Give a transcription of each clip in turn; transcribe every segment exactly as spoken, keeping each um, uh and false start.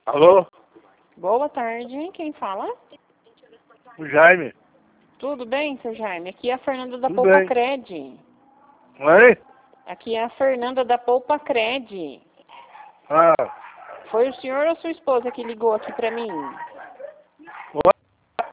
Alô? Boa tarde, quem fala? O Jaime. Tudo bem, seu Jaime? Aqui é a Fernanda da Tudo Poupa bem. Cred. Oi? Aqui é a Fernanda da Poupa Cred. Ah. Foi o senhor ou sua esposa que ligou aqui pra mim? Oi?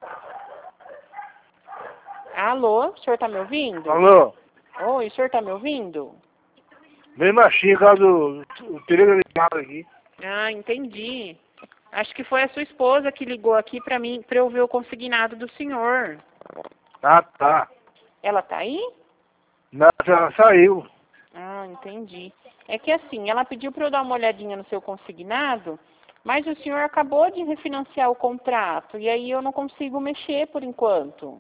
Alô, o senhor tá me ouvindo? Alô? Oi, o senhor tá me ouvindo? Bem baixinho, por causa do o telefone ligado aqui. Ah, entendi. Acho que foi a sua esposa que ligou aqui pra mim, pra eu ver o consignado do senhor. Ah, tá. Ela tá aí? Não, ela saiu. Ah, entendi. É que assim, ela pediu para eu dar uma olhadinha no seu consignado, mas o senhor acabou de refinanciar o contrato, e aí eu não consigo mexer por enquanto.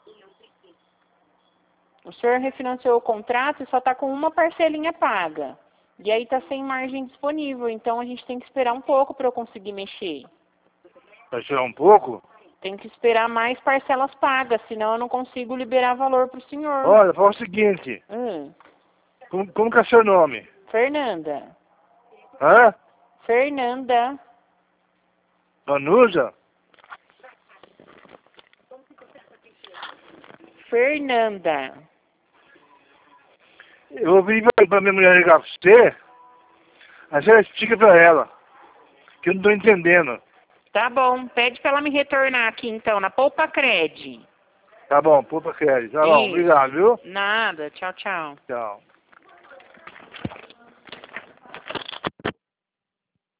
O senhor refinanciou o contrato e só está com uma parcelinha paga. E aí está sem margem disponível, então a gente tem que esperar um pouco para eu conseguir mexer. Vai tirar um pouco? Tem que esperar mais parcelas pagas, senão eu não consigo liberar valor para o senhor. Olha, fala o seguinte. Hum. Como, como que é seu nome? Fernanda. Hã? Fernanda. Vanusa? Fernanda. Eu vou pedir pra, pra minha mulher ligar pra você. Aí você explica pra ela. Que eu não tô entendendo. Tá bom, pede pra ela me retornar aqui então, na Poupa Cred. Tá bom, puta crédito. Tá bom, Isso. obrigado, viu? Nada, tchau, tchau. Tchau.